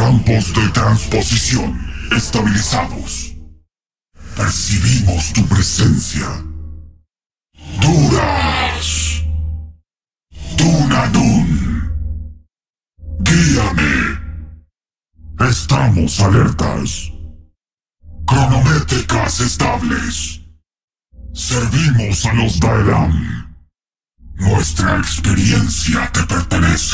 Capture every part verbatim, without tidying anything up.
Campos de transposición estabilizados. Percibimos tu presencia. Duras. Dunadun. Guíame. Estamos alertas. Cronométricas estables. Servimos a los Daelan. Nuestra experiencia te pertenece.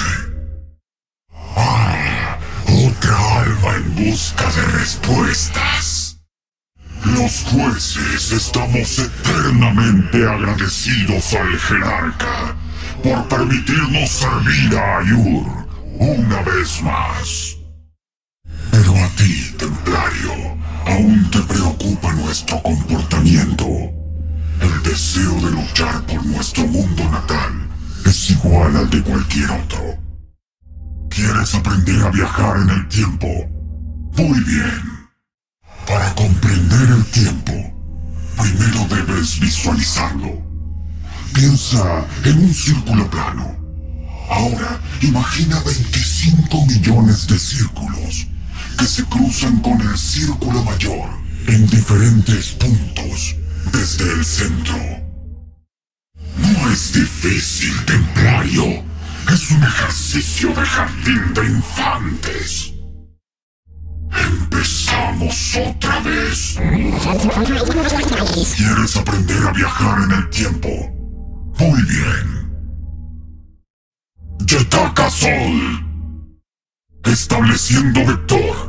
Ah, otra alma en busca de respuestas. Los jueces estamos eternamente agradecidos al jerarca por permitirnos servir a Ayur una vez más. Pero a ti, templario, aún te preocupa nuestro comportamiento. El deseo de luchar por nuestro mundo natal es igual al de cualquier otro. ¿Quieres aprender a viajar en el tiempo? Muy bien. Para comprender el tiempo, primero debes visualizarlo. Piensa en un círculo plano. Ahora, imagina veinticinco millones de círculos que se cruzan con el círculo mayor en diferentes puntos desde el centro. No es difícil, templario. Es un ejercicio de jardín de infantes. Empezamos otra vez. ¿Quieres aprender a viajar en el tiempo? Muy bien. Yetaka Sol. Estableciendo vector.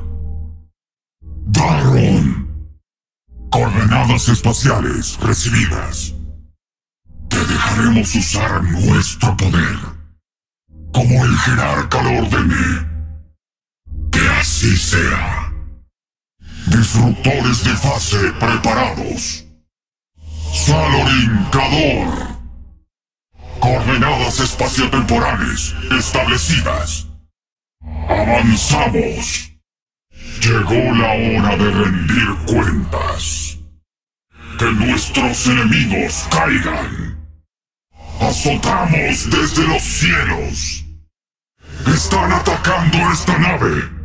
Darron. Coordenadas espaciales recibidas. Te dejaremos usar nuestro poder, como el jerarca lo ordene. Que así sea. Disruptores de fase preparados. Salorin Kador. Coordenadas espaciotemporales establecidas. Avanzamos. Llegó la hora de rendir cuentas. Que nuestros enemigos caigan. Azotamos desde los cielos. Están atacando esta nave.